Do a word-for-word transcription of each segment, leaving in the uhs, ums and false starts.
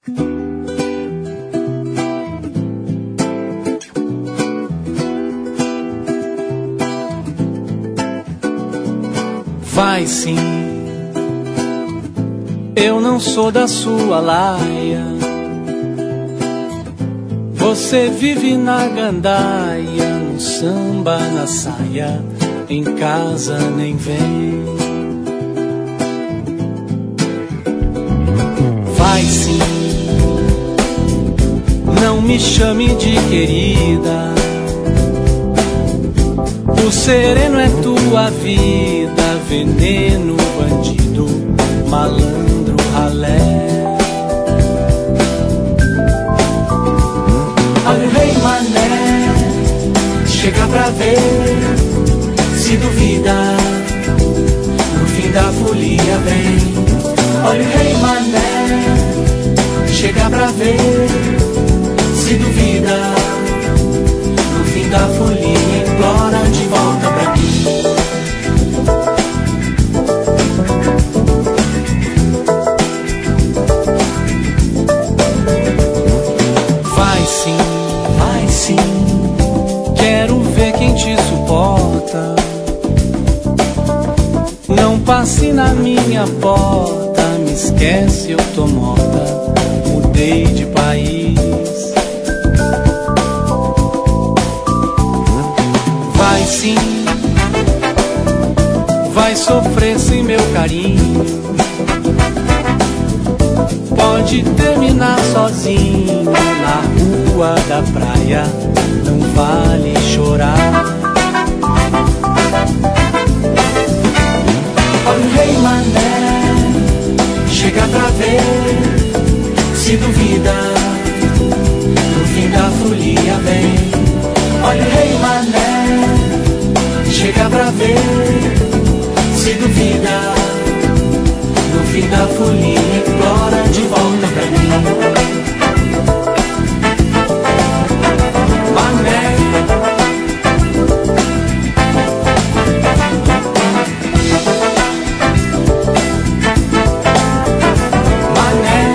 Vai sim, eu não sou da sua laia. Você vive na gandaia, no samba, na saia, em casa nem vem. Vai sim, não me chame de querida. O sereno é tua vida, veneno, bandido, malandro, ralé. Olha o rei mané, chega pra ver, se duvida, no fim da folia vem. Olha o rei mané, chega pra ver, se duvida, no fim da folia implora de volta pra mim. Vai sim, vai sim, quero ver quem te suporta. Não passe na minha porta, me esquece, eu tô morta, mudei de país. Vai sim, vai sofrer sem meu carinho. Pode terminar sozinho na rua da praia, não vale chorar. Olha o rei mané, chega pra ver, se duvida, no fim da folia vem. Olha o rei mané, chega pra ver, se duvida, no fim da folia implora de volta pra mim. Mané, mané,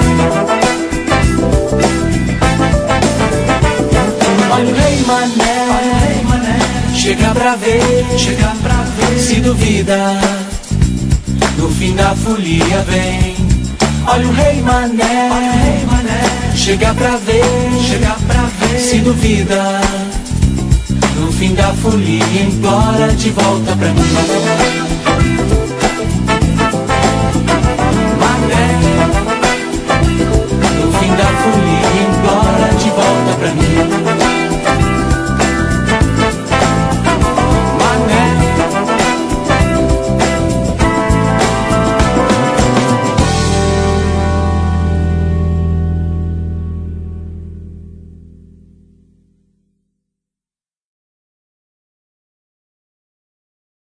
olha o rei mané, chega pra ver, chega pra ver, se duvida, no fim da folia vem. Olha o rei mané, olha o rei mané, chega pra ver, chega pra ver, se duvida, no fim da folia implora de volta pra mim.